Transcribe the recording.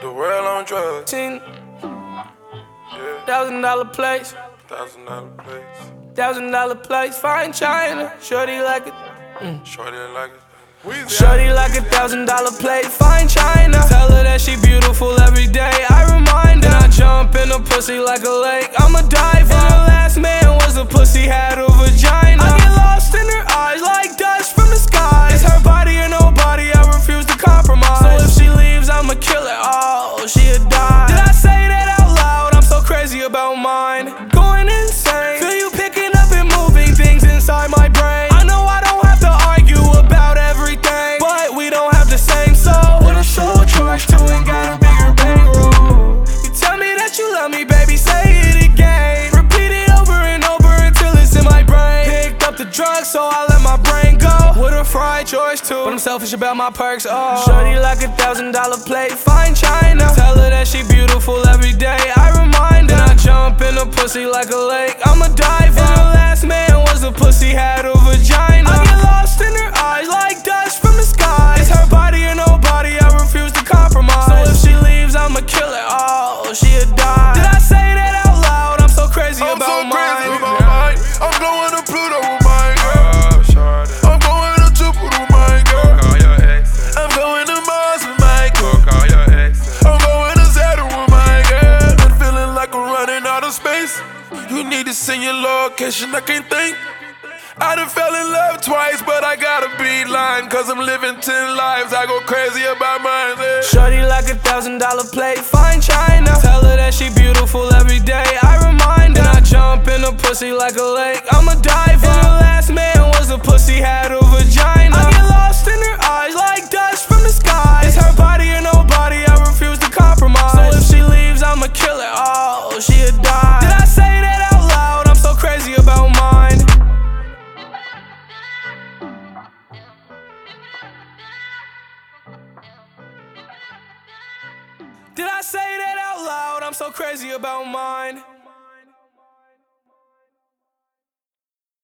The world on drugs. $10,000 Yeah. place. $1,000 place. $1,000 place. Fine China. Shorty like it. Shorty like it. Shorty like $1,000 plate. Fine China. Tell her that she beautiful every day. I remind her. Then I jump in the pussy like a lake. I'm a diver. And her last man was a pussy, had a vagina. I get lost in her eyes like dust from the sky. It's her body or nobody. I refuse to compromise. So if she leaves, I'ma kill her. Oh, she'll die. Did I say that out loud? I'm so crazy about mine. Going insane. Feel you picking up and moving things inside my brain. I know I don't have to argue about everything, but we don't have the same soul. What a soul charge to and got a bigger bankroll. You tell me that you love me, baby, say it again. Repeat it over and over until it's in my brain. Picked up the drugs, so I let my brain go. With a fried choice too, but I'm selfish about my perks. Oh, shorty like $1,000 plate. Fine China. Tell her that she beautiful every day. I remind her. Then I jump in the pussy like a lake. I'm a diver. And her last man was a pussy, had a vagina. I get lost in her eyes like dust from the sky. It's her body or nobody. I refuse to compromise. So if she leaves, I'ma kill her. Oh, she'll die. Did I say that out loud? I'm so crazy about mine. I'm going to Pluto with mine, girl. I'm going to Jupiter with mine, girl. I'm going to Mars with mine, girl. I'm going to Saturn with mine, girl. I'm feeling like I'm running out of space. You need to send your location, I can't think. I done fell in love twice, but I gotta be lying, cause I'm living 10 lives, I go crazy about mine, yeah. Shorty like $1,000 plate, fine China. Tell her that she beautiful every day, I remind her. Then I jump in the pussy like a lake, I'm a diver. And her last man was a pussy, had a vagina. I get lost in her eyes like dust from the sky. It's her body or nobody, I refuse to compromise. So if she leaves, I'ma kill her, oh, she'll die. Did I say that out loud? I'm so crazy about mine. Did I say that out loud? I'm so crazy about mine.